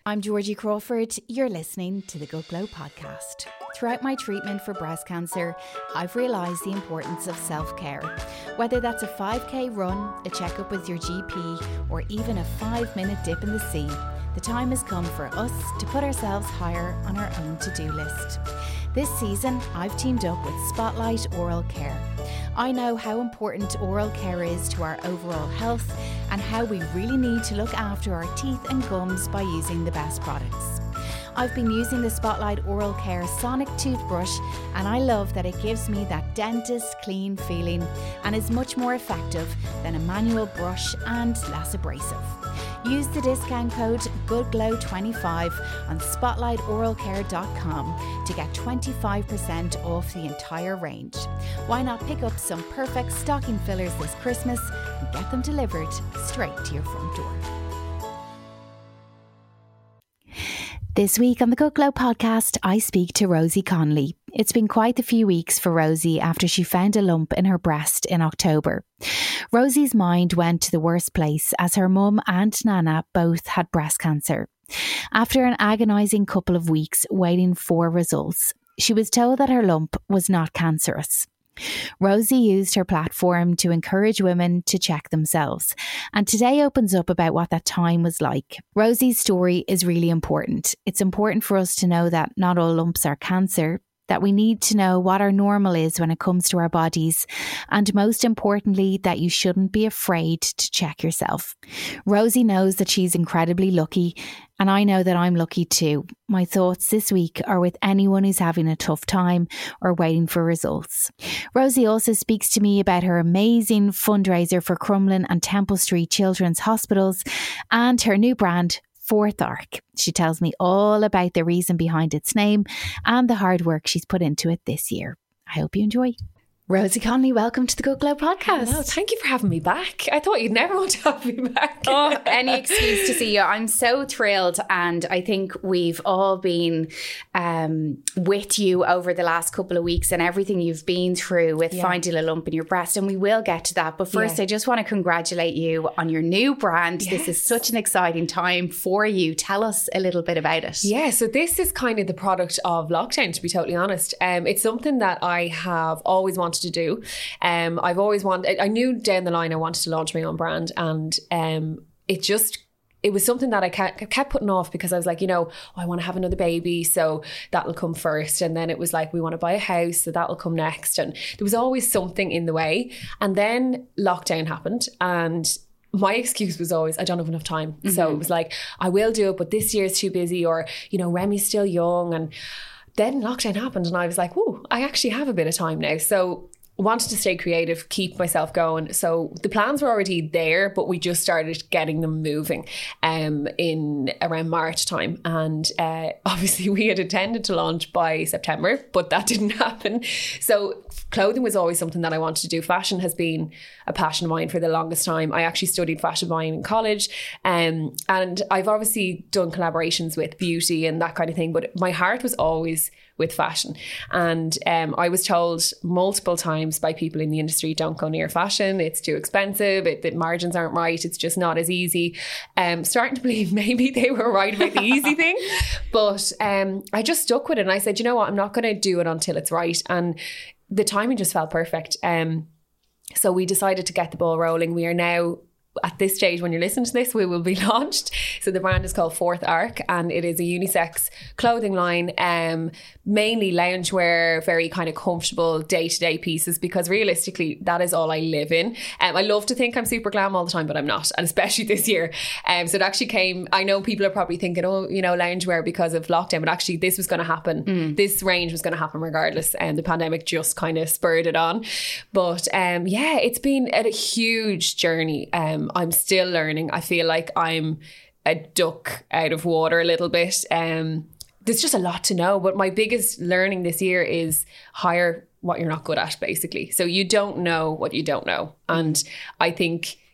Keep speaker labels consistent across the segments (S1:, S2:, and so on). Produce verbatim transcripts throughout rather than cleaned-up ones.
S1: I'm Georgie Crawford. You're listening to the Good Glow podcast. Throughout my treatment for breast cancer, I've realised the importance of self-care. Whether that's a five K run, a checkup with your G P, or even a five-minute dip in the sea, the time has come for us to put ourselves higher on our own to-do list. This season, I've teamed up with Spotlight Oral Care. I know how important oral care is to our overall health and how we really need to look after our teeth and gums by using the best products. I've been using the Spotlight Oral Care Sonic toothbrush, and I love that it gives me that dentist clean feeling and is much more effective than a manual brush and less abrasive. Use the discount code good glow twenty-five on spotlight oral care dot com to get twenty-five percent off the entire range. Why not pick up some perfect stocking fillers this Christmas and get them delivered straight to your front door? This week on the Good Glow podcast, I speak to Rosie Connolly. It's been quite a few weeks for Rosie after she found a lump in her breast in October. Rosie's mind went to the worst place as her mum and Nana both had breast cancer. After an agonising couple of weeks waiting for results, she was told that her lump was not cancerous. Rosie used her platform to encourage women to check themselves, and today opens up about what that time was like. Rosie's story is really important. It's important for us to know that not all lumps are cancer, that we need to know what our normal is when it comes to our bodies, and most importantly, that you shouldn't be afraid to check yourself. Rosie knows that she's incredibly lucky, and I know that I'm lucky too. My thoughts this week are with anyone who's having a tough time or waiting for results. Rosie also speaks to me about her amazing fundraiser for Crumlin and Temple Street Children's Hospitals and her new brand, Fourth Arc. She tells me all about the reason behind its name and the hard work she's put into it this year. I hope you enjoy. Rosie Connolly, welcome to the Good Glow podcast.
S2: Hello, thank you for having me back. I thought you'd never want to have me back.
S1: Oh, any excuse to see you. I'm so thrilled, and I think we've all been um, with you over the last couple of weeks and everything you've been through with yeah. finding a lump in your breast, and we will get to that. But first, yeah. I just want to congratulate you on your new brand. Yes. This is such an exciting time for you. Tell us a little bit about it.
S2: Yeah, so this is kind of the product of lockdown, to be totally honest. Um, it's something that I have always wanted to do. Um, I've always wanted, I knew down the line I wanted to launch my own brand, and um, it just, it was something that I kept, kept putting off because I was like, you know, oh, I want to have another baby, so that'll come first. And then it was like, we want to buy a house, so that'll come next. And there was always something in the way. And then lockdown happened, and my excuse was always, I don't have enough time. Mm-hmm. So it was like, I will do it, but this year's too busy, or, you know, Remy's still young. And then lockdown happened, and I was like, oh, I actually have a bit of time now. So wanted to stay creative, keep myself going. So the plans were already there, but we just started getting them moving um, in around March time. And uh, obviously we had intended to launch by September, but that didn't happen. So clothing was always something that I wanted to do. Fashion has been a passion of mine for the longest time. I actually studied fashion buying in college, um, and I've obviously done collaborations with beauty and that kind of thing, but my heart was always with fashion. And um, I was told multiple times by people in the industry, don't go near fashion, it's too expensive, it, the margins aren't right, it's just not as easy. Um, starting to believe maybe they were right about the easy thing, but um, I just stuck with it, and I said, you know what, I'm not going to do it until it's right. And the timing just felt perfect. Um, so we decided to get the ball rolling. We are now, at this stage, when you're listening to this, we will be launched. So the brand is called Fourth Arc, and it is a unisex clothing line, um, mainly loungewear, very kind of comfortable day-to-day pieces, because realistically, that is all I live in. Um, I love to think I'm super glam all the time, but I'm not, and especially this year. Um, so it actually came, I know people are probably thinking, oh, you know, loungewear because of lockdown, but actually this was going to happen. Mm. This range was going to happen regardless, and the pandemic just kind of spurred it on. But um, yeah, it's been a huge journey. Um, I'm still learning. I feel like I'm a duck out of water a little bit. Um, there's just a lot to know. But my biggest learning this year is hire what you're not good at, basically. So you don't know what you don't know. And I think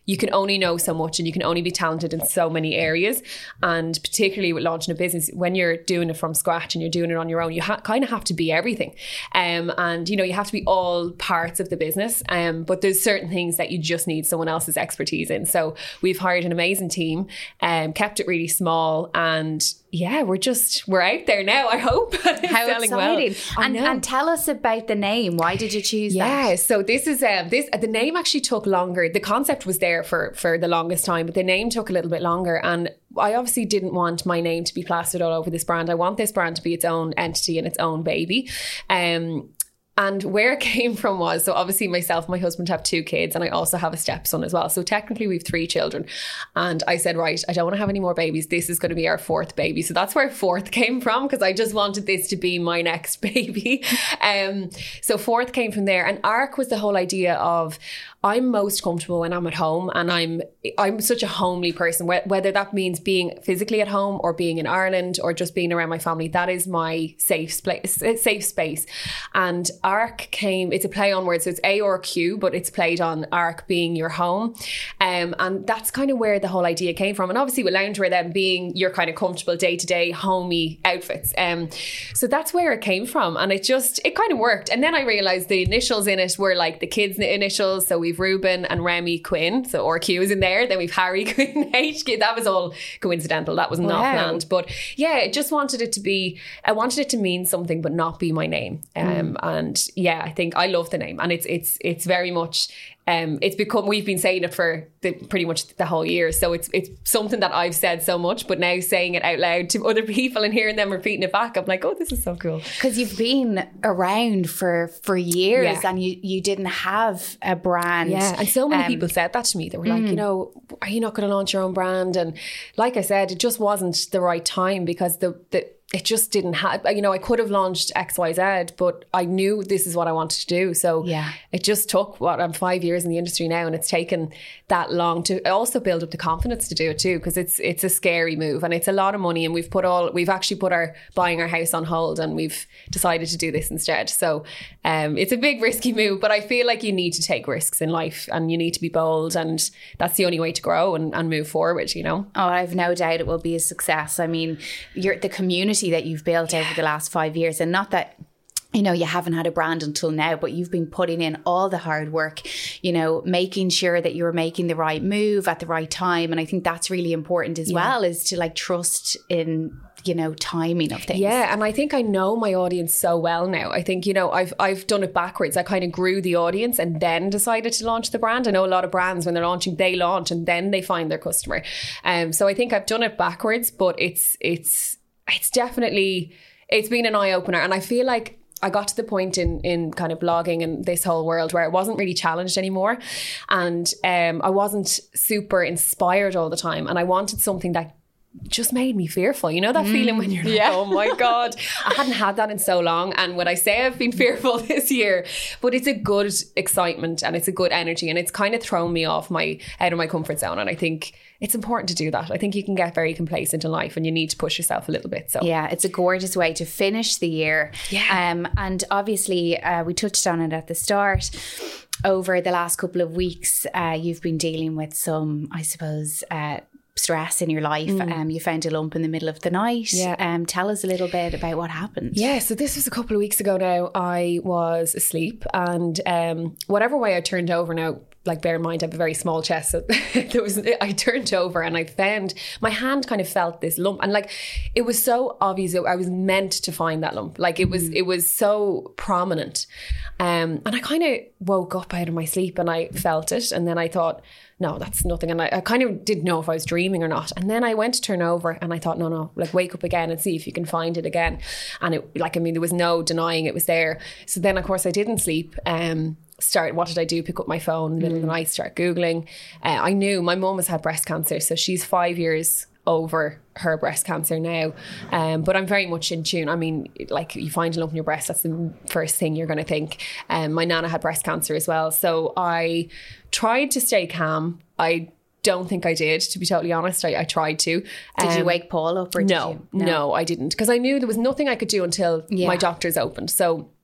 S2: you can only know so much and you can only be talented in so many areas. And particularly with launching a business, when you're doing it from scratch and you're doing it on your own, you ha- kind of have to be everything. Um, and, you know, you have to be all parts of the business. Um, but there's certain things that you just need someone else's expertise in. So we've hired an amazing team, um, kept it really small, and yeah, we're just, we're out there now, I hope.
S3: How exciting.
S2: Well.
S3: And, and tell us about the name. Why did you choose
S2: yeah,
S3: that?
S2: Yeah, so this is, um, this the name actually took longer. The concept was there for, for the longest time, but the name took a little bit longer. And I obviously didn't want my name to be plastered all over this brand. I want this brand to be its own entity and its own baby. Um, And where it came from was, so obviously myself and my husband have two kids, and I also have a stepson as well. So technically we have three children. And I said, right, I don't want to have any more babies. This is going to be our fourth baby. So that's where fourth came from, because I just wanted this to be my next baby. Um, so fourth came from there. And ARC was the whole idea of, I'm most comfortable when I'm at home, and I'm I'm such a homely person, whether that means being physically at home or being in Ireland or just being around my family. That is my safe space, safe space. And ARC came, it's a play on words, so it's A R Q, but it's played on ARC being your home. Um, and that's kind of where the whole idea came from. And obviously with loungewear then being your kind of comfortable day-to-day homey outfits. Um, so that's where it came from. And it just, it kind of worked. And then I realised the initials in it were like the kids' initials. So we Ruben and Remy Quinn, so R Q is in there. Then we've Harry Quinn H Q. That was all coincidental. That was not wow. planned. But yeah, I just wanted it to be, I wanted it to mean something, but not be my name. Um, mm. And yeah, I think I love the name, and it's it's it's very much. Um, it's become, we've been saying it for the, pretty much the whole year. So it's it's something that I've said so much, but now saying it out loud to other people and hearing them repeating it back, I'm like, oh, this is so cool.
S3: Because you've been around for, for years
S2: yeah.
S3: and you, you didn't have a brand.
S2: Yeah, and so many
S3: um,
S2: people said that to me. They were like, mm. you know, are you not going to launch your own brand? And like I said, it just wasn't the right time, because the the it just didn't have, you know, I could have launched X Y Z, but I knew this is what I wanted to do. So
S3: yeah.
S2: it just took, what, I'm five years in the industry now, and it's taken that long to also build up the confidence to do it too, because it's it's a scary move and it's a lot of money, and we've put all, we've actually put our buying our house on hold, and we've decided to do this instead. So um, it's a big risky move, but I feel like you need to take risks in life, and you need to be bold, and that's the only way to grow and, and move forward, you know.
S3: Oh, I've no doubt it will be a success. I mean, you're the community that you've built over the last five years, and not that, you know, you haven't had a brand until now, but you've been putting in all the hard work, you know, making sure that you're making the right move at the right time. And I think that's really important as yeah. well, is to like trust in, you know, timing of things.
S2: Yeah, and I think I know my audience so well now. I think, you know, I've I've done it backwards. I kind of grew the audience and then decided to launch the brand. I know a lot of brands, when they're launching, they launch and then they find their customer. Um, so I think I've done it backwards, but it's it's it's definitely, it's been an eye-opener. And I feel like I got to the point in in kind of blogging and this whole world where I wasn't really challenged anymore, and um, I wasn't super inspired all the time, and I wanted something that just made me fearful. You know that mm, feeling when you're like, yeah. oh my God, I hadn't had that in so long. And when I say I've been fearful this year, but it's a good excitement and it's a good energy, and it's kind of thrown me off my out of my comfort zone. And I think it's important to do that. I think you can get very complacent in life and you need to push yourself a little bit. So
S3: yeah, it's a gorgeous way to finish the year.
S2: Yeah.
S3: Um, and obviously uh, we touched on it at the start. Over the last couple of weeks, uh, you've been dealing with some, I suppose, uh, stress in your life. Mm. Um, you found a lump in the middle of the night.
S2: Yeah.
S3: Um, tell us a little bit about what happened.
S2: Yeah, so this was a couple of weeks ago now. I was asleep, and um, whatever way I turned over now, like bear in mind I have a very small chest, so there was I turned over and I found my hand kind of felt this lump, and like it was so obvious I was meant to find that lump. Like it was mm. it was so prominent, um, and I kind of woke up out of my sleep and I felt it, and then I thought, no, that's nothing. And I, I kind of didn't know if I was dreaming or not. And then I went to turn over and I thought, no, no, like wake up again and see if you can find it again. And it, like, I mean, there was no denying it was there. So then, of course, I didn't sleep. Um, start, what did I do? Pick up my phone in the middle mm. of the night, start Googling. Uh, I knew my mum has had breast cancer. So she's five years over her breast cancer now, um, but I'm very much in tune. I mean, like you find a lump in your breast, that's the first thing you're going to think. Um, my nana had breast cancer as well, so I tried to stay calm. I don't think I did, to be totally honest. I, I tried to.
S3: Did
S2: um,
S3: you wake Paul up? Or did
S2: no,
S3: you?
S2: no, no, I didn't, because I knew there was nothing I could do until yeah. my doctors opened. So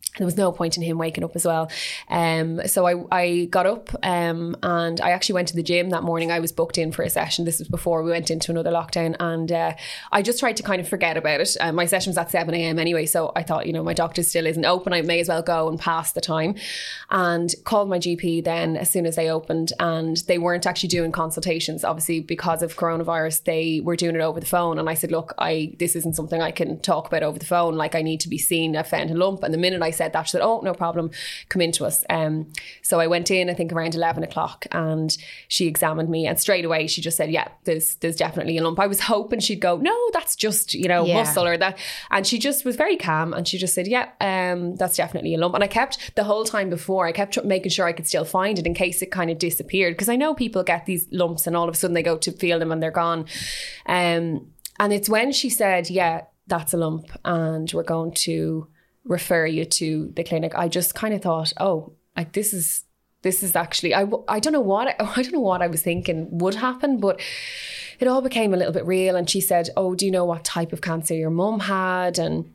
S2: There was no point in him waking up as well. Um, so I, I got up um, and I actually went to the gym that morning. I was booked in for a session. This was before we went into another lockdown. And uh, I just tried to kind of forget about it. Uh, my session was at seven a.m. anyway. So I thought, you know, my doctor still isn't open. I may as well go and pass the time. And called my G P then as soon as they opened. And they weren't actually doing consultations. Obviously, because of coronavirus, they were doing it over the phone. And I said, look, I this isn't something I can talk about over the phone. Like, I need to be seen. I found a lump. And the minute I said that, she said, oh, no problem, come into us. Um, so I went in, I think around eleven o'clock, and she examined me, and straight away she just said, yeah, there's there's definitely a lump. I was hoping she'd go, no, that's just, you know, yeah. muscle or that. And she just was very calm, and she just said, yeah, um, that's definitely a lump. And I kept, the whole time before, I kept making sure I could still find it in case it kind of disappeared. Because I know people get these lumps and all of a sudden they go to feel them and they're gone. Um, and it's when she said, yeah, that's a lump and we're going to refer you to the clinic, I just kind of thought, oh, like this is this is actually, I, I don't know what I don't know what I was thinking would happen, but it all became a little bit real. And she said, oh, do you know what type of cancer your mum had? And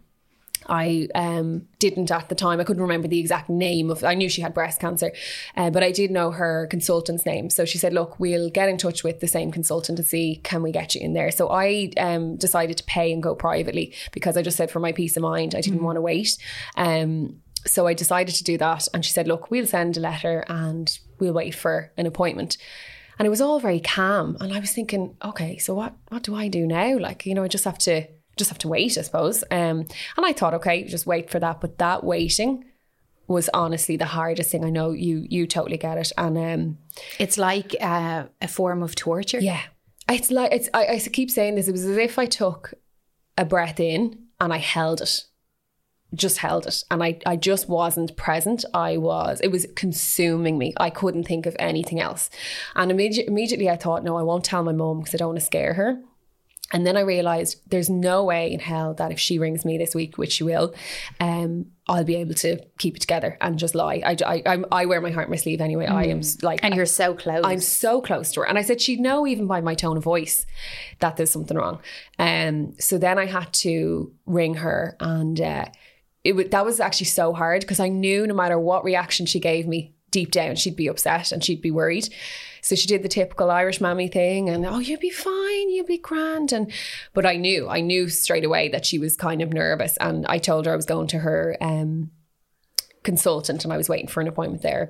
S2: I um, didn't at the time. I couldn't remember the exact name of, I knew she had breast cancer, uh, but I did know her consultant's name. So she said, look, we'll get in touch with the same consultant to see, can we get you in there? So I um, decided to pay and go privately, because I just said, for my peace of mind, I didn't mm. want to wait. Um, so I decided to do that. And she said, look, we'll send a letter and we'll wait for an appointment. And it was all very calm. And I was thinking, okay, so what, what do I do now? Like, you know, I just have to just have to wait, I suppose. Um, and I thought, okay, just wait for that. But that waiting was honestly the hardest thing. I know you you totally get it. And um,
S3: it's like uh, a form of torture.
S2: Yeah. It's like, it's. I, I keep saying this, it was as if I took a breath in and I held it. Just held it. And I, I just wasn't present. I was, it was consuming me. I couldn't think of anything else. And immediate, immediately I thought, no, I won't tell my mum because I don't want to scare her. And then I realised there's no way in hell that if she rings me this week, which she will, um, I'll be able to keep it together and just lie. I, I, I'm, I wear my heart on my sleeve anyway. Mm. I am like...
S3: And you're so close.
S2: I'm so close to her. And I said, she'd know even by my tone of voice that there's something wrong. Um, so then I had to ring her, and uh, it w- that was actually so hard, because I knew no matter what reaction she gave me, deep down she'd be upset and she'd be worried. So she did the typical Irish mammy thing and, oh, you'll be fine, you'll be grand. And but I knew, I knew straight away that she was kind of nervous. And I told her I was going to her um, consultant and I was waiting for an appointment there.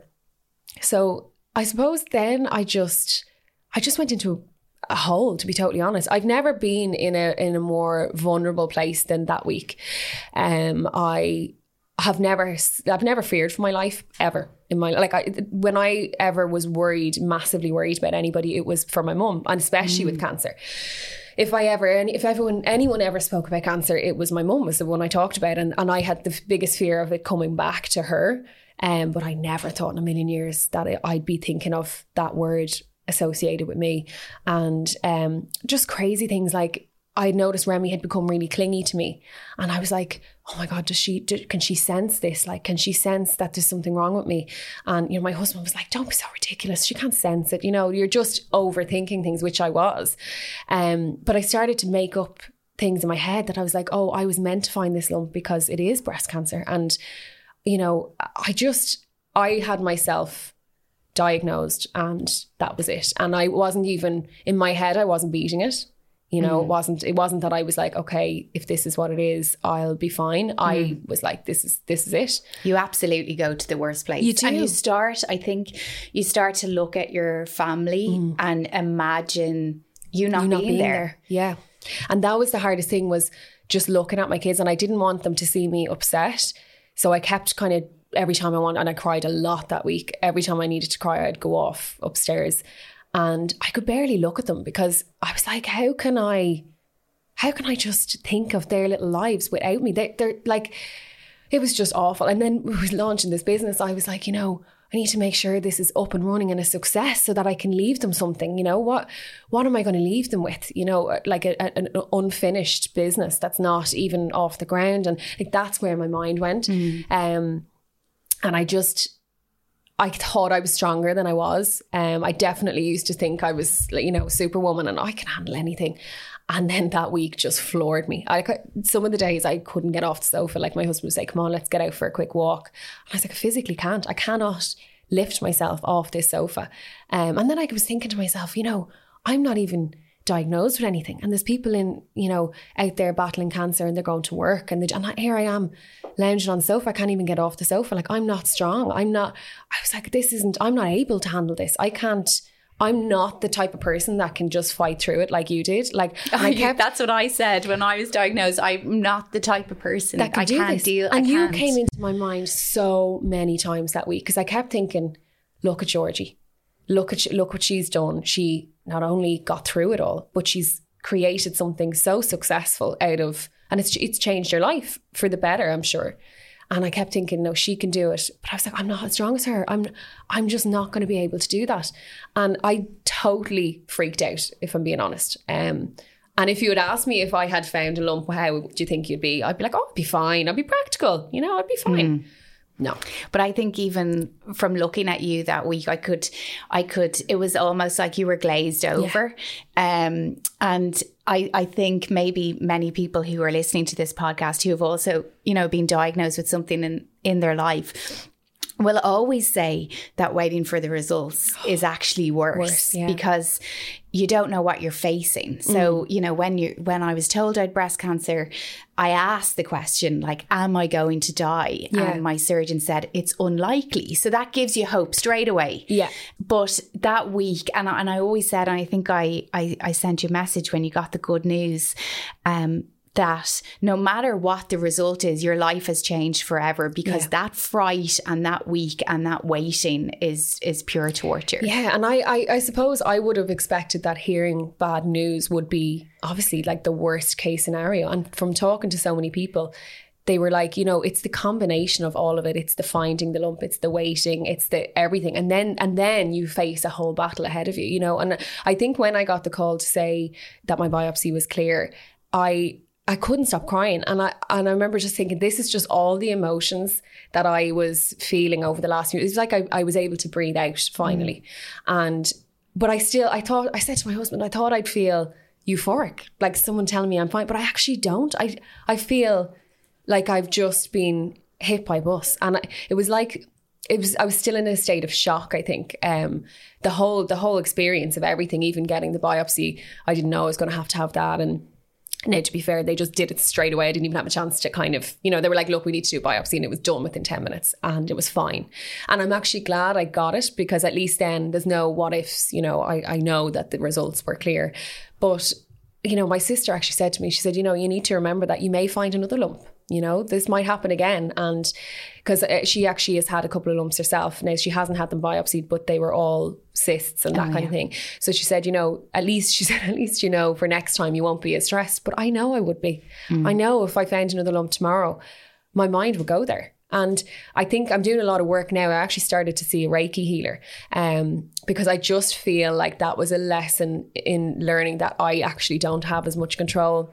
S2: So I suppose then I just, I just went into a hole, to be totally honest. I've never been in a in a more vulnerable place than that week. Um, I have never, I've never feared for my life ever in my, like I, when I ever was worried, massively worried about anybody, it was for my mum, and especially mm. with cancer. If I ever, if everyone, anyone ever spoke about cancer, it was my mum was the one I talked about. And, and I had the biggest fear of it coming back to her. Um, but I never thought in a million years that I'd be thinking of that word associated with me. And um, just crazy things like, I noticed Remy had become really clingy to me, and I was like, oh my God, does she, do, can she sense this? Like, can she sense that there's something wrong with me? And, you know, my husband was like, don't be so ridiculous. She can't sense it. You know, you're just overthinking things, which I was. Um, but I started to make up things in my head that I was like, oh, I was meant to find this lump because it is breast cancer. And, you know, I just, I had myself diagnosed and that was it. And I wasn't even, in my head, I wasn't beating it. You know, mm. it wasn't, it wasn't that I was like, okay, if this is what it is, I'll be fine. Mm. I was like, this is, this is it.
S3: You absolutely go to the worst place.
S2: You do.
S3: And you start, I think you start to look at your family mm. and imagine you not, you being, not being there. there.
S2: Yeah. And that was the hardest thing, was just looking at my kids, and I didn't want them to see me upset. So I kept kind of, every time I wanted, and I cried a lot that week. Every time I needed to cry, I'd go off upstairs. And I could barely look at them, because I was like, how can I, how can I just think of their little lives without me? They, they're like, it was just awful. And then we were launching this business. I was like, you know, I need to make sure this is up and running and a success so that I can leave them something. You know, what, what am I going to leave them with? You know, like a, a, an unfinished business that's not even off the ground. And like, that's where my mind went. Mm. Um, and I just, I thought I was stronger than I was. Um, I definitely used to think I was, you know, superwoman and I can handle anything. And then that week just floored me. I, some of the days I couldn't get off the sofa. Like my husband would say, come on, let's get out for a quick walk. And I was like, I physically can't. I cannot lift myself off this sofa. Um, and then I was thinking to myself, you know, I'm not even diagnosed with anything. And there's people in, you know, out there battling cancer and they're going to work. And, they, and here I am lounging on the sofa. I can't even get off the sofa. Like, I'm not strong. I'm not, I was like, this isn't, I'm not able to handle this. I can't, I'm not the type of person that can just fight through it like you did. Like,
S3: I kept, that's what I said when I was diagnosed. I'm not the type of person that can I can't this. deal.
S2: And
S3: I
S2: you
S3: can't.
S2: came into my mind so many times that week because I kept thinking, look at Georgie. Look at look what she's done. She not only got through it all, but she's created something so successful out of, and it's it's changed her life for the better, I'm sure. And I kept thinking, no, she can do it. But I was like, I'm not as strong as her. I'm I'm just not going to be able to do that. And I totally freaked out, if I'm being honest. Um, and if you had asked me if I had found a lump, how do you think you'd be? I'd be like, oh, I'd be fine. I'd be practical. You know, I'd be fine. Mm. No.
S3: But I think even from looking at you that week, I could, I could, it was almost like you were glazed over. Yeah. Um, and I, I think maybe many people who are listening to this podcast who have also, you know, been diagnosed with something in, in their life will always say that waiting for the results is actually worse, worse yeah. because you don't know what you're facing. So, mm. you know, when you when I was told I had breast cancer, I asked the question, like, am I going to die? Yeah. And my surgeon said, it's unlikely. So that gives you hope straight away.
S2: Yeah.
S3: But that week, and I, and I always said, and I think I, I, I sent you a message when you got the good news, um, that no matter what the result is, your life has changed forever because yeah. that fright and that week and that waiting is is pure torture.
S2: Yeah, and I, I, I suppose I would have expected that hearing bad news would be obviously like the worst case scenario. And from talking to so many people, they were like, you know, it's the combination of all of it. It's the finding the lump, it's the waiting, it's the everything. And then and then you face a whole battle ahead of you, you know. And I think when I got the call to say that my biopsy was clear, I... I couldn't stop crying. And I and I remember just thinking, this is just all the emotions that I was feeling over the last few years. It was like I, I was able to breathe out finally. Mm. And, but I still, I thought, I said to my husband, I thought I'd feel euphoric, like someone telling me I'm fine, but I actually don't. I, I feel like I've just been hit by a bus. And I, it was like, it was, I was still in a state of shock, I think. Um, the whole, the whole experience of everything, even getting the biopsy, I didn't know I was going to have to have that. And now, to be fair, they just did it straight away. I didn't even have a chance to kind of, you know, they were like, look, we need to do a biopsy, and it was done within ten minutes and it was fine. And I'm actually glad I got it because at least then there's no what ifs, you know, I, I know that the results were clear. But, you know, my sister actually said to me, she said, you know, you need to remember that you may find another lump. You know, this might happen again. And because she actually has had a couple of lumps herself. Now, she hasn't had them biopsied, but they were all cysts and that oh, kind yeah. of thing. So she said, you know, at least, she said, at least, you know, for next time you won't be as stressed. But I know I would be. Mm. I know if I found another lump tomorrow, my mind would go there. And I think I'm doing a lot of work now. I actually started to see a Reiki healer um, because I just feel like that was a lesson in learning that I actually don't have as much control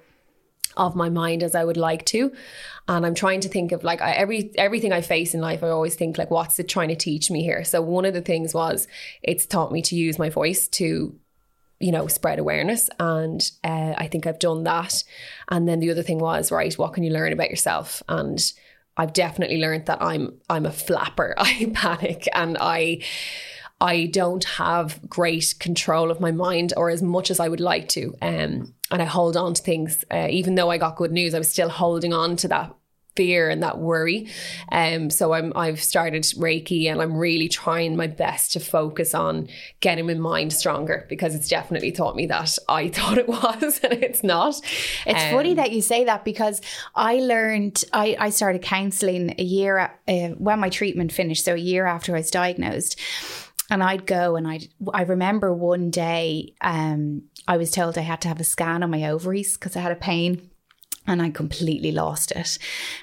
S2: of my mind as I would like to. And I'm trying to think of like I, every everything I face in life, I always think like, what's it trying to teach me here? So one of the things was it's taught me to use my voice to, you know, spread awareness. And uh, I think I've done that. And then the other thing was, right, what can you learn about yourself? And I've definitely learned that I'm I'm a flapper. I panic and I I don't have great control of my mind or as much as I would like to. Um, and I hold on to things. Uh, even though I got good news, I was still holding on to that fear and that worry. Um, so I'm, I've started Reiki and I'm really trying my best to focus on getting my mind stronger because it's definitely taught me that I thought it was and it's not.
S3: It's um, funny that you say that because I learned, I, I started counselling a year uh, when my treatment finished. So a year after I was diagnosed. And I'd go and I'd, I remember one day um, I was told I had to have a scan on my ovaries because I had a pain and I completely lost it.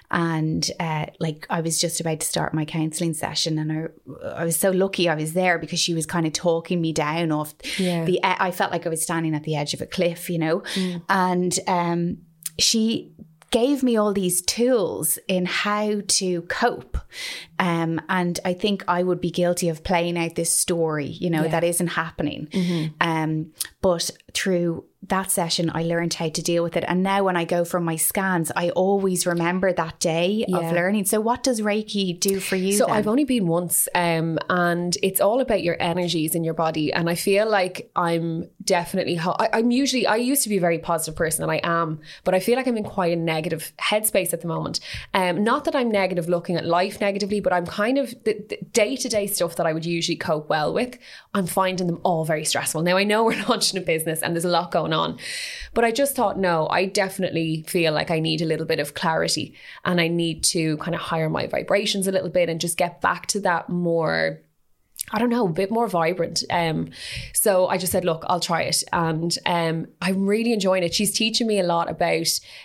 S3: And uh, like I was just about to start my counselling session and I, I was so lucky I was there because she was kind of talking me down off yeah. the, I felt like I was standing at the edge of a cliff, you know, mm. and um, she gave me all these tools in how to cope. Um, and I think I would be guilty of playing out this story, you know, yeah. that isn't happening. Mm-hmm. Um, but through that session, I learned how to deal with it. And now when I go for my scans, I always remember that day yeah. of learning. So what does Reiki do for you?
S2: So
S3: then?
S2: I've only been once, um, and it's all about your energies in your body. And I feel like I'm definitely, ho- I, I'm usually, I used to be a very positive person, and I am, but I feel like I'm in quite a negative headspace at the moment. Um, not that I'm negative looking at life negatively, but I'm kind of, the, the day-to-day stuff that I would usually cope well with, I'm finding them all very stressful. Now I know we're launching a business and there's a lot going on, but I just thought, no, I definitely feel like I need a little bit of clarity, and I need to kind of higher my vibrations a little bit and just get back to that more, I don't know, a bit more vibrant. Um, so I just said, look, I'll try it. And um, I'm really enjoying it. She's teaching me a lot about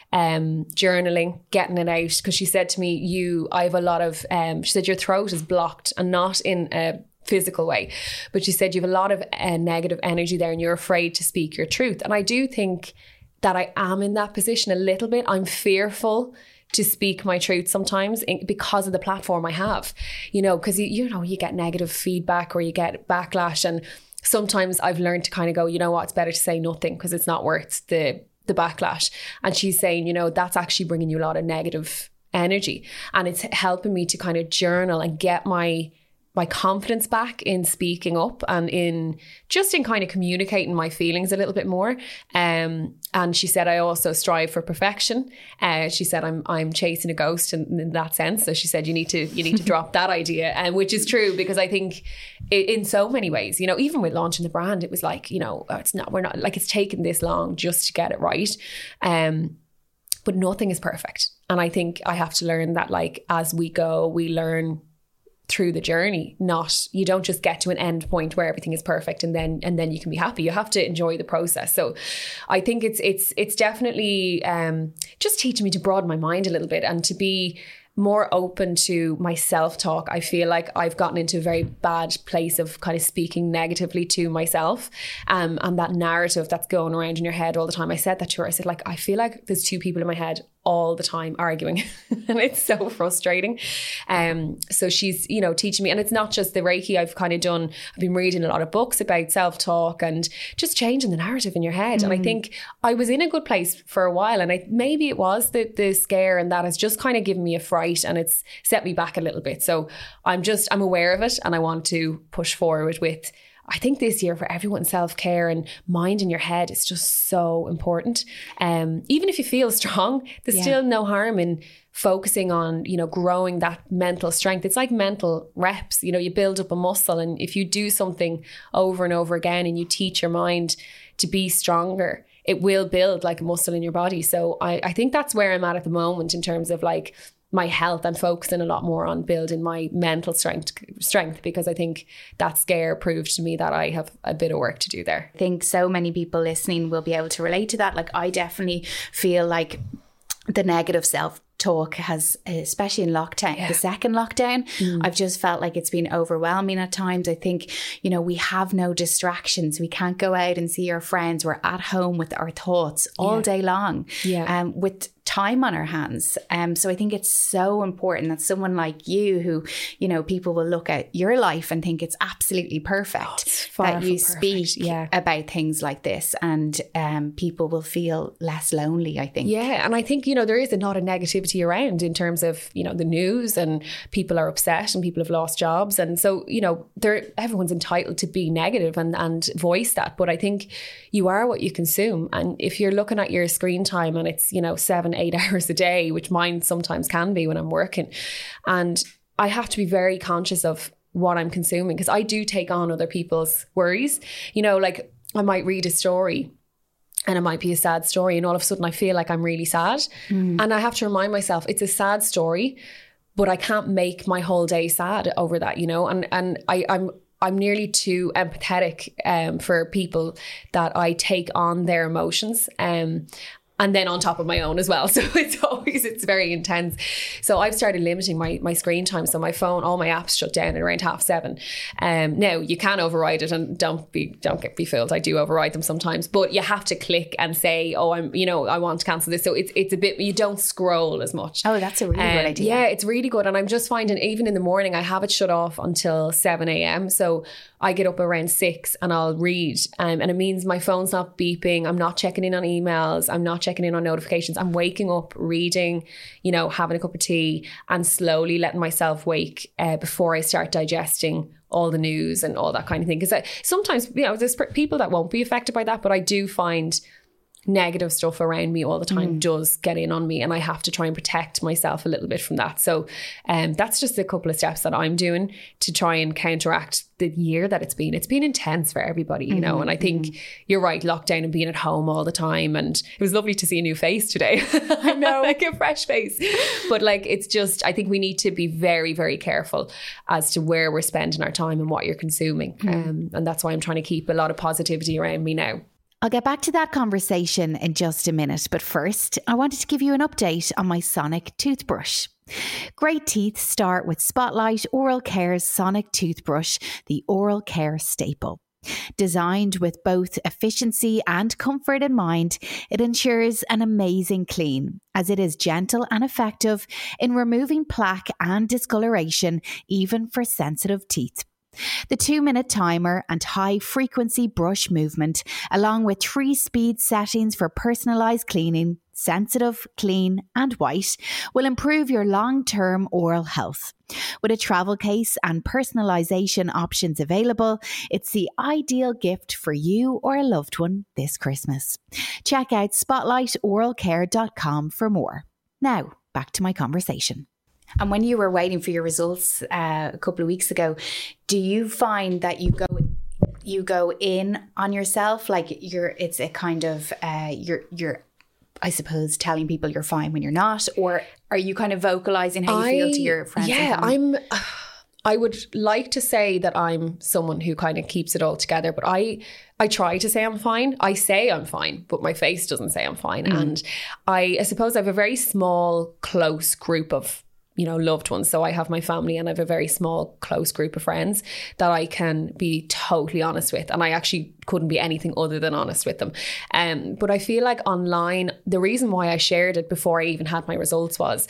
S2: um, journaling, getting it out. Because she said to me, you, I have a lot of, um, she said, your throat is blocked, and not in a physical way. But she said, you have a lot of uh, negative energy there, and you're afraid to speak your truth. And I do think that I am in that position a little bit. I'm fearful to speak my truth sometimes in, because of the platform I have, you know, because, you, you know, you get negative feedback or you get backlash. And sometimes I've learned to kind of go, you know what, it's better to say nothing because it's not worth the, the backlash. And she's saying, you know, that's actually bringing you a lot of negative energy. And it's helping me to kind of journal and get my my confidence back in speaking up and in just in kind of communicating my feelings a little bit more. Um, and she said, I also strive for perfection. Uh, she said, I'm I'm chasing a ghost in, in that sense. So she said, you need to you need to drop that idea, and um, which is true, because I think it, in so many ways, you know, even with launching the brand, it was like, you know, it's not we're not like it's taken this long just to get it right. Um, but nothing is perfect, and I think I have to learn that, like, as we go, we learn through the journey. Not, you don't just get to an end point where everything is perfect and then and then you can be happy. You have to enjoy the process. So I think it's it's it's definitely um just teaching me to broaden my mind a little bit and to be more open to my self-talk. I feel like I've gotten into a very bad place of kind of speaking negatively to myself, um, and that narrative that's going around in your head all the time. I said that to her. I said, like, I feel like there's two people in my head all the time arguing and it's so frustrating. Um, so she's, you know, teaching me, and it's not just the Reiki. I've kind of done, I've been reading a lot of books about self-talk and just changing the narrative in your head. Mm. And I think I was in a good place for a while, and I, maybe it was the, the scare, and that has just kind of given me a fright and it's set me back a little bit. So I'm just, I'm aware of it, and I want to push forward with, I think this year for everyone, self-care and mind in your head is just so important. Um, even if you feel strong, there's yeah. still no harm in focusing on, you know, growing that mental strength. It's like mental reps. You know, you build up a muscle, and if you do something over and over again and you teach your mind to be stronger, it will build like a muscle in your body. So I, I think that's where I'm at at the moment in terms of like my health. I'm focusing a lot more on building my mental strength strength because I think that scare proved to me that I have a bit of work to do there.
S3: I think so many people listening will be able to relate to that. Like, I definitely feel like the negative self talk has, especially in lockdown, yeah. the second lockdown, mm. I've just felt like it's been overwhelming at times. I think, you know, we have no distractions. We can't go out and see our friends. We're at home with our thoughts all yeah. day long, yeah. um, with time on our hands. Um, so I think it's so important that someone like you, who, you know, people will look at your life and think it's absolutely perfect, oh, it's that you speak yeah. about things like this, and um, people will feel less lonely, I think.
S2: Yeah. And I think, you know, there is a lot of negativity around in terms of, you know, the news, and people are upset and people have lost jobs. And so, you know, they're, everyone's entitled to be negative and, and voice that. But I think you are what you consume. And if you're looking at your screen time and it's, you know, seven, eight hours a day, which mine sometimes can be when I'm working, and I have to be very conscious of what I'm consuming, because I do take on other people's worries. You know, like I might read a story and it might be a sad story, and all of a sudden I feel like I'm really sad. Mm. And I have to remind myself it's a sad story, but I can't make my whole day sad over that, you know. And and I, I'm I'm nearly too empathetic um, for people that I take on their emotions. Um, And then on top of my own as well. So it's always, it's very intense. So I've started limiting my, my screen time. So my phone, all my apps shut down at around half seven. Um, now you can override it, and don't be, don't get be fooled. I do override them sometimes, but you have to click and say, oh, I'm, you know, I want to cancel this. So it's, it's a bit, you don't scroll as much.
S3: Oh, that's a really um, good idea.
S2: Yeah, it's really good. And I'm just finding even in the morning, I have it shut off until seven a.m. So I get up around six and I'll read. Um, and it means my phone's not beeping. I'm not checking in on emails. I'm not checking in on notifications. I'm waking up, reading, you know, having a cup of tea and slowly letting myself wake uh, before I start digesting all the news and all that kind of thing. Because sometimes, you know, there's people that won't be affected by that, but I do find negative stuff around me all the time mm. does get in on me, and I have to try and protect myself a little bit from that. So um, that's just a couple of steps that I'm doing to try and counteract the year that it's been. It's been intense for everybody, you mm-hmm. know, and I think mm-hmm. you're right, lockdown and being at home all the time. And it was lovely to see a new face today. I know, like a fresh face. But like, it's just, I think we need to be very, very careful as to where we're spending our time and what you're consuming. Mm. Um, and that's why I'm trying to keep a lot of positivity around me now.
S1: I'll get back to that conversation in just a minute, but first, I wanted to give you an update on my Sonic toothbrush. Great teeth start with Spotlight Oral Care's Sonic toothbrush, the oral care staple. Designed with both efficiency and comfort in mind, it ensures an amazing clean, as it is gentle and effective in removing plaque and discoloration, even for sensitive teeth. The two-minute timer and high-frequency brush movement, along with three speed settings for personalised cleaning, sensitive, clean and white, will improve your long-term oral health. With a travel case and personalisation options available, it's the ideal gift for you or a loved one this Christmas. Check out spotlight oral care dot com for more. Now, back to my conversation.
S3: And when you were waiting for your results uh, a couple of weeks ago, do you find that you go you go in on yourself, like you're it's a kind of uh, you're you're I suppose telling people you're fine when you're not, or are you kind of vocalizing how you I, feel to your friends?
S2: Yeah, I'm. I would like to say that I'm someone who kind of keeps it all together, but I I try to say I'm fine. I say I'm fine, but my face doesn't say I'm fine. Mm. And I, I suppose I have a very small, close group of, you know, loved ones. So I have my family and I have a very small, close group of friends that I can be totally honest with. And I actually couldn't be anything other than honest with them. Um, but I feel like online, the reason why I shared it before I even had my results was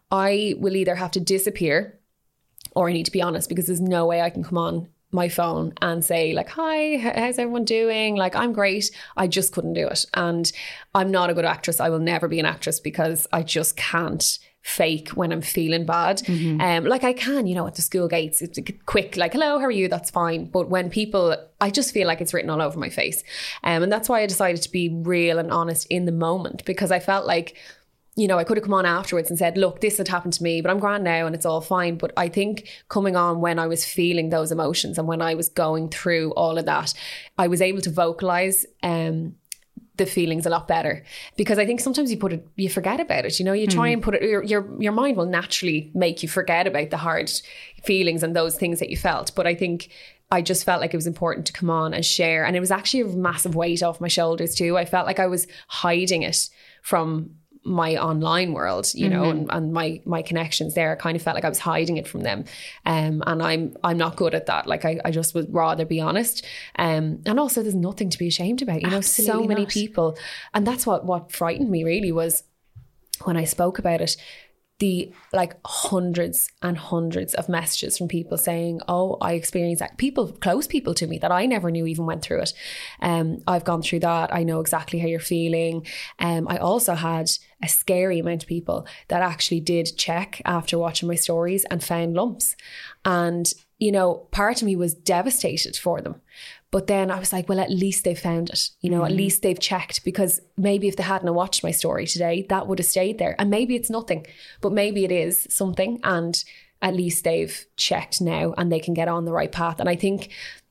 S2: I will either have to disappear or I need to be honest, because there's no way I can come on my phone and say like, hi, how's everyone doing? Like, I'm great. I just couldn't do it. And I'm not a good actress. I will never be an actress because I just can't fake when I'm feeling bad. Mm-hmm. Um, like I can, you know, at the school gates, it's quick, like, hello, how are you? That's fine. But when people, I just feel like it's written all over my face. Um, and that's why I decided to be real and honest in the moment, because I felt like, you know, I could have come on afterwards and said, look, this had happened to me, but I'm grand now and it's all fine. But I think coming on when I was feeling those emotions and when I was going through all of that, I was able to vocalize um, the feelings a lot better, because I think sometimes you put it, you forget about it. You know, you try mm. and put it, your, your, your mind will naturally make you forget about the hard feelings and those things that you felt. But I think I just felt like it was important to come on and share. And it was actually a massive weight off my shoulders too. I felt like I was hiding it from my online world, you know, mm-hmm. and, and my my connections there. I kind of felt like I was hiding it from them. Um, and I'm I'm not good at that. Like I, I just would rather be honest. Um, and also there's nothing to be ashamed about. You know, Absolutely so many not. people. And that's what what frightened me really was when I spoke about it. The like hundreds and hundreds of messages from people saying, oh, I experienced that. People, close people to me that I never knew even went through it. Um, I've gone through that. I know exactly how you're feeling. Um, I also had a scary amount of people that actually did check after watching my stories and found lumps. And, you know, part of me was devastated for them. But then I was like, well, at least they found it, you know, mm. at least they've checked, because maybe if they hadn't watched my story today, that would have stayed there. And maybe it's nothing, but maybe it is something. And at least they've checked now and they can get on the right path. And I think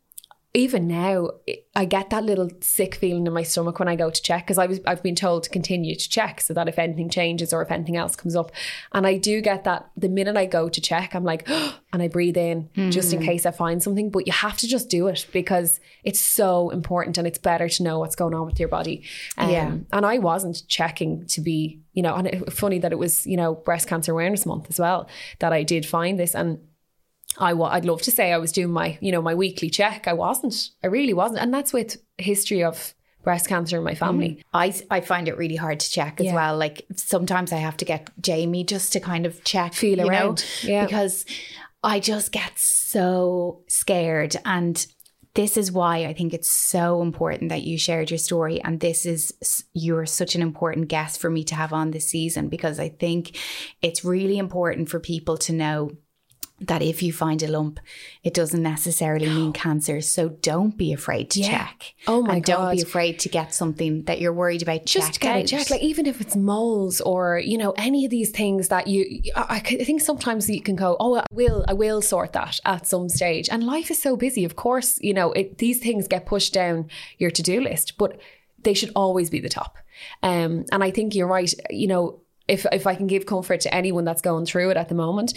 S2: even now, I get that little sick feeling in my stomach when I go to check, because I was, I've been told to continue to check so that if anything changes or if anything else comes up. And I do get that the minute I go to check, I'm like, oh, and I breathe in mm. just in case I find something. But you have to just do it because it's so important and it's better to know what's going on with your body. Um, yeah. And I wasn't checking to be, you know, and it, funny that it was, you know, Breast Cancer Awareness Month as well, that I did find this. And I, I'd love to say I was doing my, you know, my weekly check. I wasn't. I really wasn't. And that's with history of breast cancer in my family.
S3: Mm. I, I find it really hard to check as yeah. well. Like sometimes I have to get Jamie just to kind of check,
S2: feel around,
S3: know,
S2: yeah.
S3: because I just get so scared. And this is why I think it's so important that you shared your story. And this is, you're such an important guest for me to have on this season, because I think it's really important for people to know that if you find a lump, it doesn't necessarily mean cancer. So don't be afraid to yeah. check.
S2: Oh my
S3: and
S2: God.
S3: Don't be afraid to get something that you're worried about.
S2: Just get it checked. Like, even if it's moles or, you know, any of these things that you, I, I think sometimes you can go, oh, I will, I will sort that at some stage. And life is so busy. Of course, you know, it, these things get pushed down your to-do list, but they should always be the top. Um, and I think you're right. You know, if if I can give comfort to anyone that's going through it at the moment,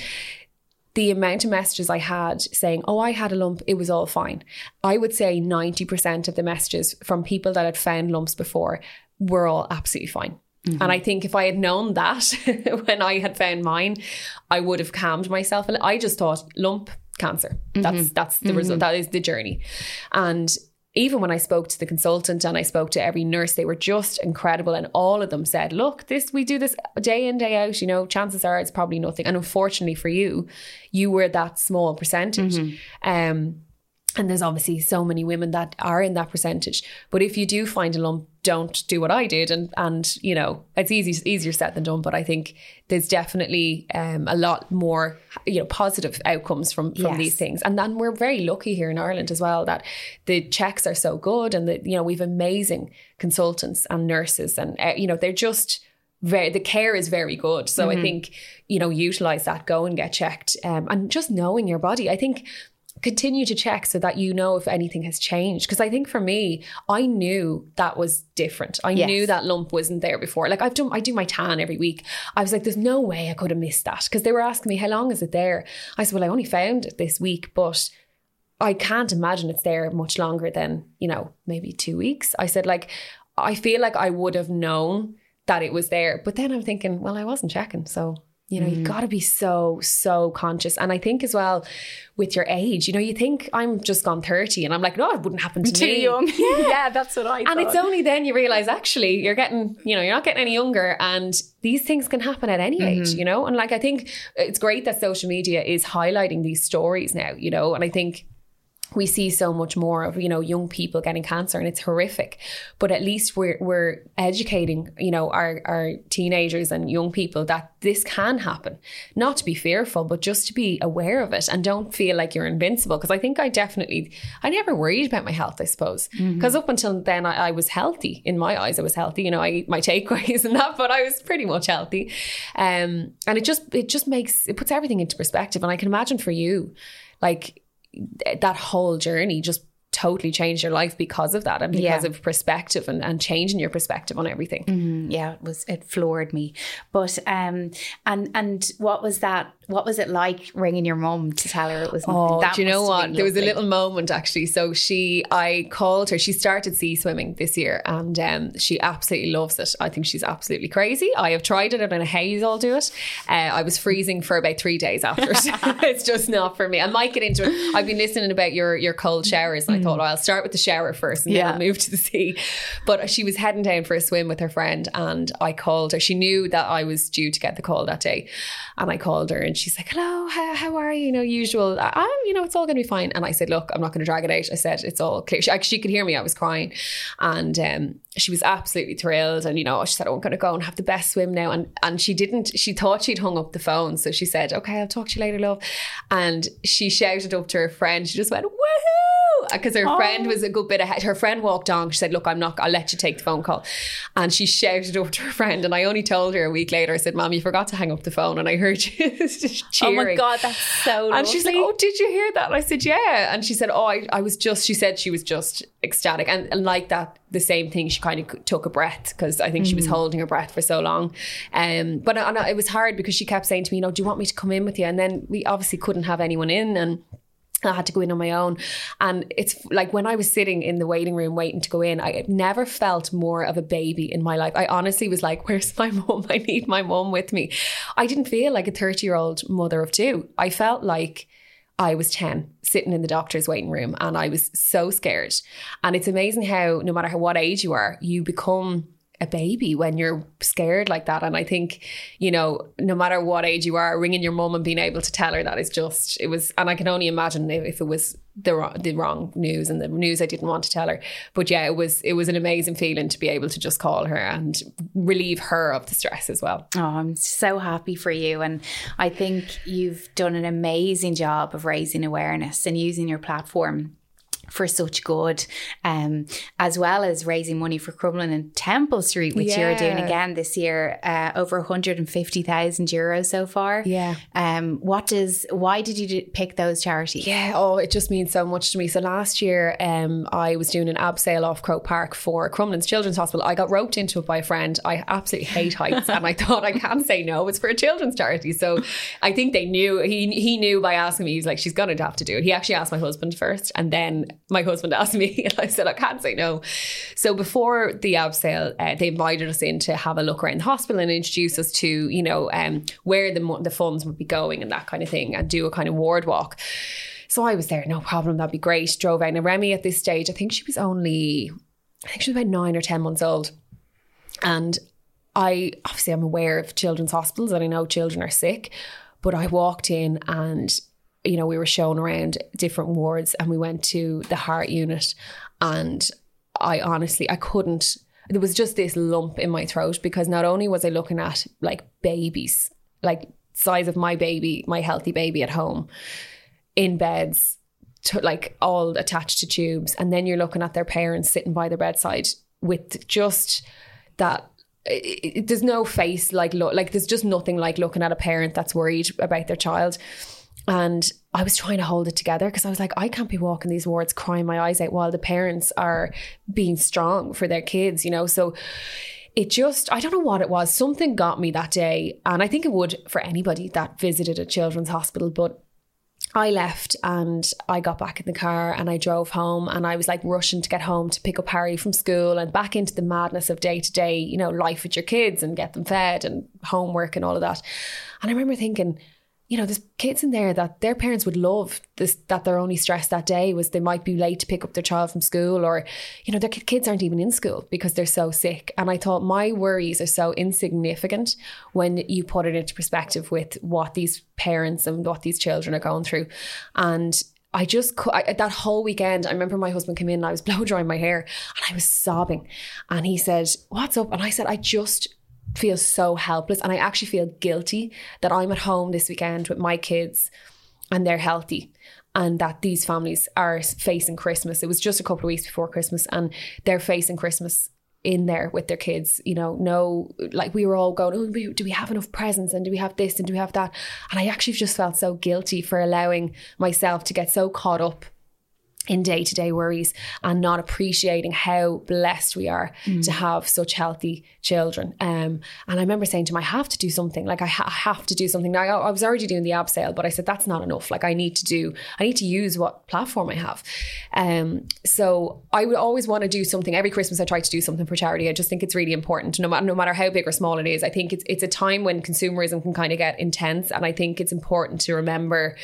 S2: the amount of messages I had saying, oh, I had a lump, it was all fine. I would say ninety percent of the messages from people that had found lumps before were all absolutely fine. Mm-hmm. And I think if I had known that when I had found mine, I would have calmed myself. And I just thought, lump, cancer. Mm-hmm. That's that's the mm-hmm. result. That is the journey. And even when I spoke to the consultant and I spoke to every nurse, they were just incredible. And all of them said, look, this, we do this day in, day out, you know, chances are it's probably nothing. And unfortunately for you, you were that small percentage. Mm-hmm. Um, and there's obviously so many women that are in that percentage. But if you do find a lump, don't do what I did. And, and you know, it's easy, easier said than done. But I think there's definitely um, a lot more, you know, positive outcomes from, from yes. these things. And then we're very lucky here in Ireland as well that the checks are so good. And, that, you know, we've amazing consultants and nurses. And, uh, you know, they're just very, the care is very good. So mm-hmm. I think, you know, utilise that, go and get checked. Um, and just knowing your body. I think continue to check so that you know if anything has changed. Because I think for me, I knew that was different. I yes. knew that lump wasn't there before. Like I've done, I do my tan every week. I was like, there's no way I could have missed that. Because they were asking me, how long is it there? I said, well, I only found it this week, but I can't imagine it's there much longer than, you know, maybe two weeks. I said, like, I feel like I would have known that it was there. But then I'm thinking, well, I wasn't checking. So you know, mm. you got to be so, so conscious. And I think as well with your age, you know, you think I'm just gone thirty and I'm like, no, it wouldn't happen to
S3: Too
S2: me.
S3: Too young.
S2: Yeah.
S3: yeah, that's what I thought.
S2: And it's only then you realise actually you're getting, you know, you're not getting any younger and these things can happen at any mm-hmm. age, you know. And like, I think it's great that social media is highlighting these stories now, you know, and I think we see so much more of, you know, young people getting cancer and it's horrific. But at least we're we're educating, you know, our, our teenagers and young people that this can happen. Not to be fearful, but just to be aware of it and don't feel like you're invincible. Because I think I definitely, I never worried about my health, I suppose. Because mm-hmm. up until then, I, I was healthy. In my eyes, I was healthy. You know, I eat my takeaways and that, but I was pretty much healthy. Um, and it just, it just makes, it puts everything into perspective. And I can imagine for you, like, that whole journey just totally changed your life because of that and because yeah. of perspective and, and changing your perspective on everything.
S3: Mm-hmm. Yeah, it was, it floored me. But um and and what was that what was it like ringing your mum to tell her it was nothing?
S2: Oh,
S3: that
S2: do you know what? There was a little moment actually. So she, I called her, she started sea swimming this year and um, she absolutely loves it. I think she's absolutely crazy. I have tried it. I don't know how you all do it. Uh, I was freezing for about three days after. It's just not for me. I might get into it. I've been listening about your, your cold showers and I thought, oh, I'll start with the shower first and yeah. then I'll move to the sea. But she was heading down for a swim with her friend and I called her. She knew that I was due to get the call that day. And I called her and she's like, hello, how, how are you? You know, usual, I, you know, it's all going to be fine. And I said, look, I'm not going to drag it out. I said, it's all clear. She, she could hear me. I was crying. And um, she was absolutely thrilled. And, you know, she said, oh, I'm going to go and have the best swim now. And and she didn't, she thought she'd hung up the phone. So she said, okay, I'll talk to you later, love. And she shouted up to her friend. She just went, woohoo! Because her oh. friend was a good bit ahead. Her friend walked on. She said, look, I'm not, I'll let you take the phone call. And she shouted up to her friend. And I only told her a week later, I said, Mom, you forgot to hang up the phone. And I heard you just cheering.
S3: Oh my God, that's so lovely.
S2: And she's like, oh, did you hear that? And I said, yeah. And she said, oh, I, I was just, she said she was just ecstatic. And, and like that, the same thing, she kind of took a breath because I think mm-hmm. she was holding her breath for so long. Um, but and it was hard because she kept saying to me, you know, do you want me to come in with you? And then we obviously couldn't have anyone in and I had to go in on my own. And it's like when I was sitting in the waiting room waiting to go in, I never felt more of a baby in my life. I honestly was like, where's my mum? I need my mum with me. I didn't feel like a thirty year old mother of two. I felt like I was ten sitting in the doctor's waiting room and I was so scared. And it's amazing how no matter what age you are, you become a baby when you're scared like that. And I think, you know, no matter what age you are, ringing your mum and being able to tell her that is just, it was, and I can only imagine if, if it was the wrong, the wrong news and the news I didn't want to tell her. But yeah, it was, it was an amazing feeling to be able to just call her and relieve her of the stress as well.
S3: Oh, I'm so happy for you. And I think you've done an amazing job of raising awareness and using your platform for such good, um, as well as raising money for Crumlin and Temple Street, which
S2: yeah.
S3: you're doing again this year, uh, over one hundred fifty thousand euros so far.
S2: Yeah.
S3: Um, what does, why did you pick those charities?
S2: Yeah, oh, it just means so much to me. So last year, um, I was doing an abseil off Croke Park for Crumlin's Children's Hospital. I got roped into it by a friend. I absolutely hate heights, and I thought, I can't say no. It's for a children's charity. So I think they knew, he he knew by asking me, he was like, she's going to have to do it. He actually asked my husband first, and then my husband asked me, and I said, I can't say no. So before the abseil, uh, they invited us in to have a look around the hospital and introduce us to, you know, um, where the the funds would be going and that kind of thing, and do a kind of ward walk. So I was there, no problem, that'd be great. Drove out. Now Remy at this stage, I think she was only, I think she was about nine or ten months old. And I, obviously I'm aware of children's hospitals and I know children are sick, but I walked in and, you know, we were shown around different wards, and we went to the heart unit, and I honestly, I couldn't, there was just this lump in my throat, because not only was I looking at like babies, like size of my baby, my healthy baby at home, in beds, to, like all attached to tubes, and then you're looking at their parents sitting by their bedside with just that. It, it, there's no face like look like there's just nothing like looking at a parent that's worried about their child. And I was trying to hold it together, because I was like, I can't be walking these wards crying my eyes out while the parents are being strong for their kids, you know. So it just, I don't know what it was. Something got me that day. And I think it would for anybody that visited a children's hospital. But I left and I got back in the car and I drove home, and I was like rushing to get home to pick up Harry from school and back into the madness of day to day, you know, life with your kids and get them fed and homework and all of that. And I remember thinking, you know, there's kids in there that their parents would love this, that their only stress that day was they might be late to pick up their child from school, or, you know, their kids aren't even in school because they're so sick. And I thought my worries are so insignificant when you put it into perspective with what these parents and what these children are going through. And I just, I, that whole weekend, I remember my husband came in and I was blow drying my hair and I was sobbing. And he said, what's up? And I said, I just feel so helpless, and I actually feel guilty that I'm at home this weekend with my kids and they're healthy, and that these families are facing Christmas. It was just a couple of weeks before Christmas, and they're facing Christmas in there with their kids, you know. No, like we were all going, oh, do we have enough presents, and do we have this and do we have that? And I actually just felt so guilty for allowing myself to get so caught up in day-to-day worries and not appreciating how blessed we are mm. to have such healthy children. Um, and I remember saying to him, I have to do something. Like I, ha- I have to do something. Now I, I was already doing the abseil, but I said, that's not enough. Like I need to do, I need to use what platform I have. Um, so I would always want to do something. Every Christmas I try to do something for charity. I just think it's really important, no matter, no matter how big or small it is. I think it's, it's a time when consumerism can kind of get intense. And I think it's important to remember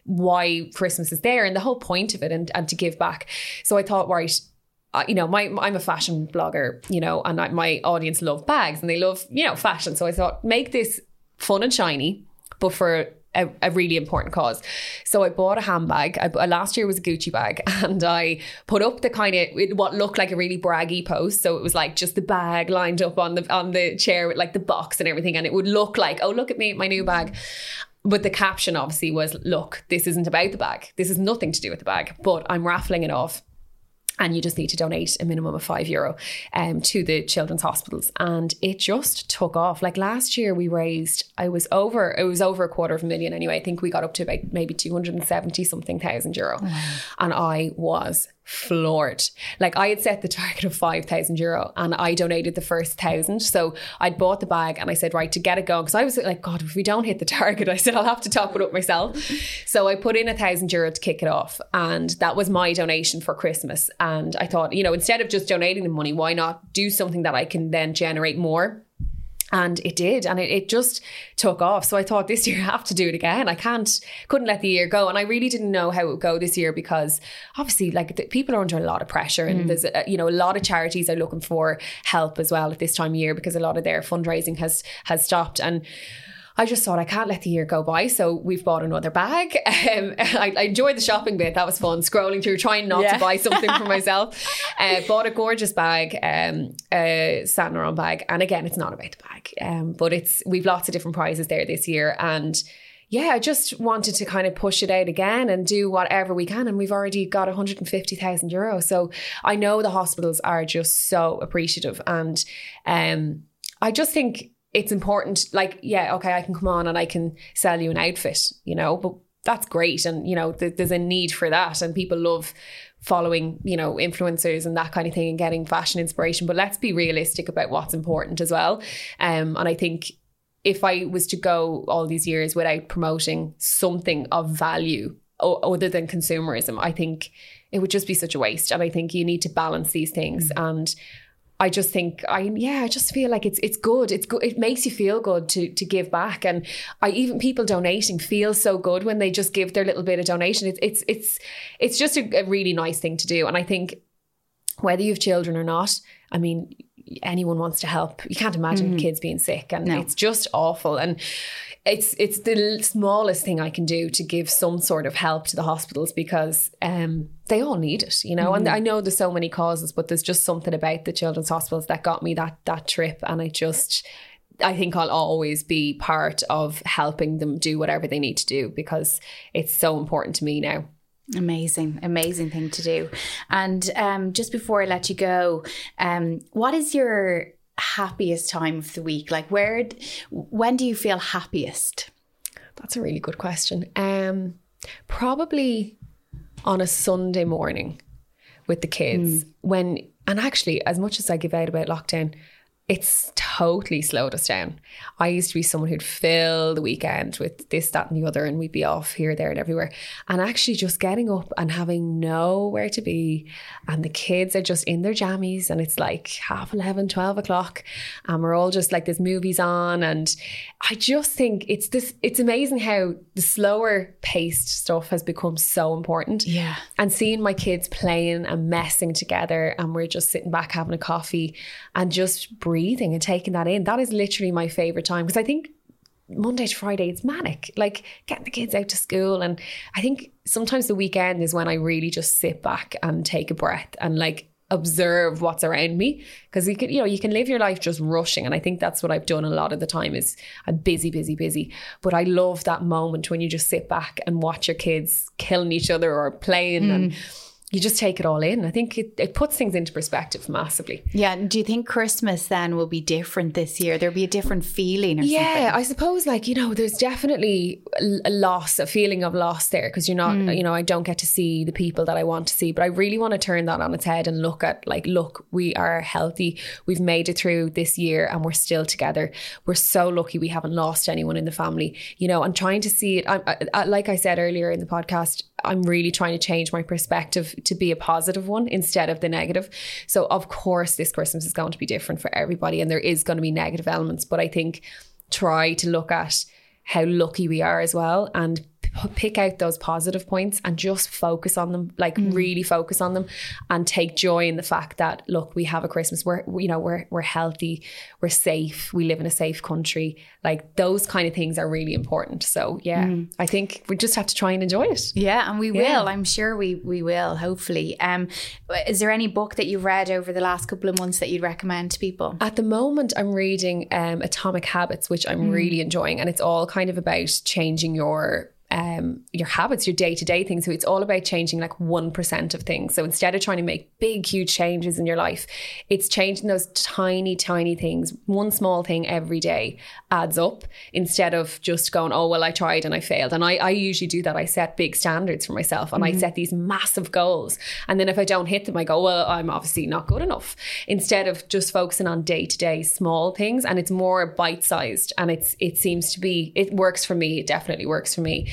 S2: why Christmas is there and the whole point of it, and, and to give back. So I thought, right, uh, you know, my I'm a fashion blogger, you know, and I, my audience love bags and they love, you know, fashion. So I thought, make this fun and shiny, but for a, a really important cause. So I bought a handbag. I, last year was a Gucci bag, and I put up the kind of what looked like a really braggy post. So it was like just the bag lined up on the on the chair with like the box and everything, and it would look like, oh, look at me, my new bag. But the caption obviously was, look, this isn't about the bag. This has nothing to do with the bag, but I'm raffling it off. And you just need to donate a minimum of five euro um, to the children's hospitals. And it just took off. Like last year we raised, I was over, it was over a quarter of a million anyway. I think we got up to about maybe two hundred seventy something thousand euro. Oh. And I was floored. Like I had set the target of five thousand euro and I donated the first thousand. So I'd bought the bag and I said, right, to get it going, because I was like, God, if we don't hit the target, I said, I'll have to top it up myself. So I put in a thousand euro to kick it off. And that was my donation for Christmas. And I thought, you know, instead of just donating the money, why not do something that I can then generate more? And it did. And it, it just took off. So I thought this year I have to do it again. I can't, couldn't let the year go. And I really didn't know how it would go this year because obviously like the, people are under a lot of pressure and mm. there's, a, you know, a lot of charities are looking for help as well at this time of year because a lot of their fundraising has, has stopped. And I just thought I can't let the year go by. So we've bought another bag. Um, I, I enjoyed the shopping bit. That was fun. Scrolling through, trying not yeah. to buy something for myself. Uh, bought a gorgeous bag, um, a Saint Laurent bag. And again, it's not about the bag. Um, but it's we've lots of different prizes there this year. And yeah, I just wanted to kind of push it out again and do whatever we can. And we've already got one hundred fifty thousand euros. So I know the hospitals are just so appreciative. And um, I just think it's important, like, yeah, okay, I can come on and I can sell you an outfit, you know, but that's great. And, you know, th- there's a need for that. And people love following, you know, influencers and that kind of thing and getting fashion inspiration. But let's be realistic about what's important as well. Um, and I think if I was to go all these years without promoting something of value o- other than consumerism, I think it would just be such a waste. And I think you need to balance these things. Mm-hmm. And I just think I yeah I just feel like it's it's good it's good it makes you feel good to to give back. And I even people donating feel so good when they just give their little bit of donation. It's it's it's it's just a, a really nice thing to do. And I think whether you have children or not, I mean, anyone wants to help. You can't imagine mm-hmm. kids being sick, and no. it's just awful. And it's it's the smallest thing I can do to give some sort of help to the hospitals because um, they all need it, you know. Mm-hmm. And I know there's so many causes, but there's just something about the children's hospitals that got me that that trip. And I just, I think I'll always be part of helping them do whatever they need to do because it's so important to me now.
S3: Amazing, amazing thing to do. And um, just before I let you go, um, what is your happiest time of the week? Like where, when do you feel happiest?
S2: That's a really good question. Um, probably on a Sunday morning with the kids mm. when, and actually as much as I give out about lockdown, it's totally slowed us down. I used to be someone who'd fill the weekend with this, that and the other, and we'd be off here, there and everywhere. And actually just getting up and having nowhere to be, and the kids are just in their jammies and it's like half eleven, twelve o'clock and we're all just like, there's movies on. And I just think it's this, it's amazing how the slower paced stuff has become so important.
S3: Yeah.
S2: And seeing my kids playing and messing together and we're just sitting back having a coffee and just breathing and taking that in. That is literally my favourite time because I think Monday to Friday it's manic, like getting the kids out to school. And I think sometimes the weekend is when I really just sit back and take a breath and like observe what's around me, because you can, you know, you can live your life just rushing. And I think that's what I've done a lot of the time is I'm busy, busy, busy. But I love that moment when you just sit back and watch your kids killing each other or playing mm. and you just take it all in. I think it, it puts things into perspective massively.
S3: Yeah. And do you think Christmas then will be different this year? There'll be a different feeling or
S2: yeah, something? Yeah, I suppose like, you know, there's definitely a loss, a feeling of loss there because you're not, mm. you know, I don't get to see the people that I want to see. But I really want to turn that on its head and look at like, look, we are healthy. We've made it through this year and we're still together. We're so lucky we haven't lost anyone in the family, you know, and trying to see it. I, I, like I said earlier in the podcast, I'm really trying to change my perspective to be a positive one instead of the negative. So of course this Christmas is going to be different for everybody and there is going to be negative elements, but I think try to look at how lucky we are as well and p- pick out those positive points and just focus on them, like mm. really focus on them and take joy in the fact that, look, we have a Christmas, we're, you know, we're, we're healthy, we're safe, we live in a safe country. Like those kind of things are really important. So yeah, mm. I think we just have to try and enjoy it.
S3: Yeah, and we
S2: yeah.
S3: will. I'm sure we we will, hopefully. Um, is there any book that you've read over the last couple of months that you'd recommend to people?
S2: At the moment, I'm reading um, Atomic Habits, which I'm mm. really enjoying. And it's all kind of about changing your um your habits, your day-to-day things. So it's all about changing like one percent of things. So instead of trying to make big huge changes in your life, it's changing those tiny tiny things. One small thing every day adds up instead of just going, oh well, I tried and I failed. And I, I usually do that. I set big standards for myself and mm-hmm. I set these massive goals, and then if I don't hit them I go, well, I'm obviously not good enough, instead of just focusing on day-to-day small things. And it's more bite-sized and it's it seems to be, it works for me. It definitely works for me.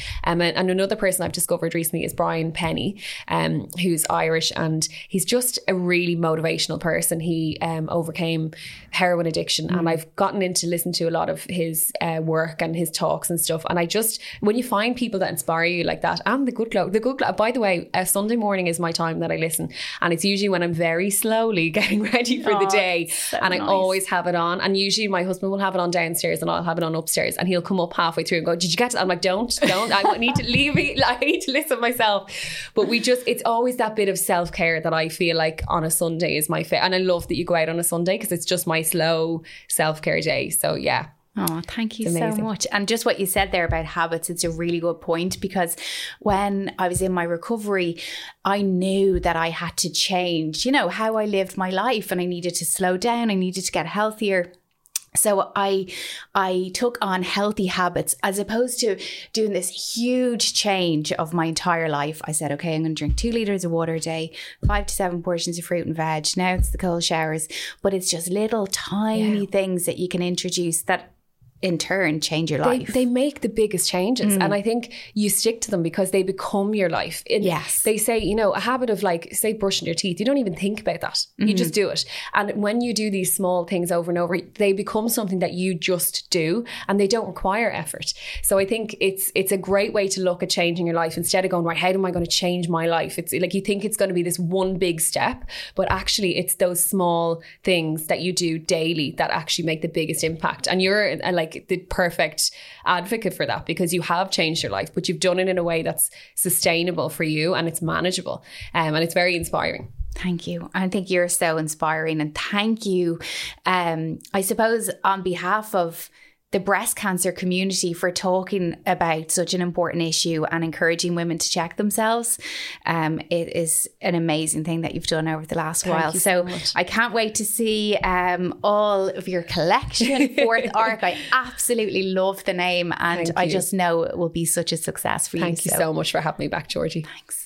S2: Um, and, and another person I've discovered recently is Brian Penny, um, who's Irish, and he's just a really motivational person. He um, overcame heroin addiction, mm. and I've gotten into listen to a lot of his uh, work and his talks and stuff. And I just, when you find people that inspire you like that, and the Good Glow, the Good Glow, by the way, uh, Sunday morning is my time that I listen, and it's usually when I'm very slowly getting ready for oh, the day, so and I nice. always have it on. And usually my husband will have it on downstairs and I'll have it on upstairs, and he'll come up halfway through and go, did you get to that? I'm like, don't, don't, I need to leave it. I need to listen myself. But we just, it's always that bit of self-care that I feel like on a Sunday is my favorite. And I love that you go out on a Sunday because it's just my slow self-care day. So yeah.
S3: Oh, thank you so much. And just what you said there about habits, it's a really good point, because when I was in my recovery, I knew that I had to change, you know, how I lived my life, and I needed to slow down. I needed to get healthier. So I I took on healthy habits as opposed to doing this huge change of my entire life. I said, okay, I'm going to drink two litres of water a day, five to seven portions of fruit and veg. Now it's the cold showers. But it's just little tiny yeah. things that you can introduce that in turn change your life.
S2: They, they make the biggest changes. Mm. And I think you stick to them because they become your life. And
S3: yes.
S2: They say, you know, a habit of like, say, brushing your teeth, you don't even think about that. Mm-hmm. You just do it. And when you do these small things over and over, they become something that you just do, and they don't require effort. So I think it's it's a great way to look at changing your life instead of going, right, how am I going to change my life? It's like you think it's going to be this one big step, but actually it's those small things that you do daily that actually make the biggest impact. And you're uh, like, the perfect advocate for that, because you have changed your life, but you've done it in a way that's sustainable for you and it's manageable, um, and it's very inspiring.
S3: Thank you. I think you're so inspiring, and thank you, um, I suppose, on behalf of the breast cancer community, for talking about such an important issue and encouraging women to check themselves. Um, it is an amazing thing that you've done over the last
S2: Thank
S3: while.
S2: You
S3: so
S2: so
S3: I can't wait to see um, all of your collection, Fourth Arc. I absolutely love the name, and I just know it will be such a success for
S2: Thank
S3: you.
S2: Thank you so. so much for having me back, Georgie.
S3: Thanks.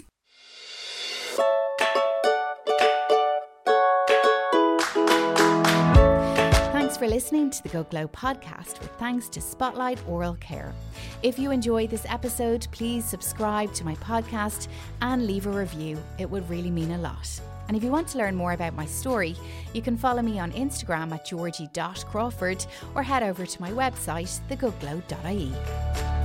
S3: Thanks for listening to the Good Glow podcast, with thanks to Spotlight Oral Care. If you enjoyed this episode, please subscribe to my podcast and leave a review. It would really mean a lot. And if you want to learn more about my story, you can follow me on Instagram at georgie dot crawford, or head over to my website, the good glow dot I E.